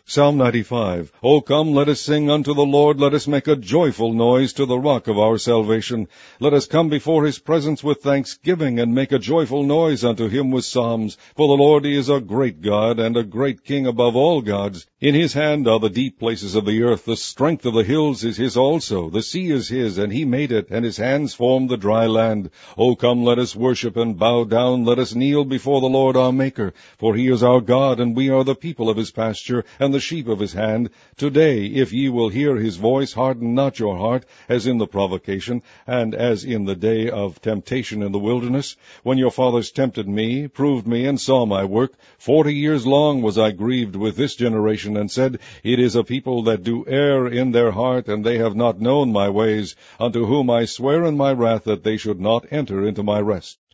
Psalm 95. O come, let us sing unto the Lord, let us make a joyful noise to the rock of our salvation. Let us come before his presence with thanksgiving, and make a joyful noise unto him with psalms. For the Lord, he is a great God, and a great King above all gods. In his hand are the deep places of the earth, the strength of the hills is his also. The sea is his, and he made it, and his hands formed the dry land. O come, let us worship and bow down, let us kneel before the Lord our Maker. For he is our God, and we are the people of his pasture, and the sheep of his hand. Today, if ye will hear his voice, harden not your heart, as in the provocation, and as in the day of temptation in the wilderness, when your fathers tempted me, proved me, and saw my work. 40 years long was I grieved with this generation, and said, It is a people that do err in their heart, and they have not known my ways, unto whom I swear in my wrath that they should not enter into my rest.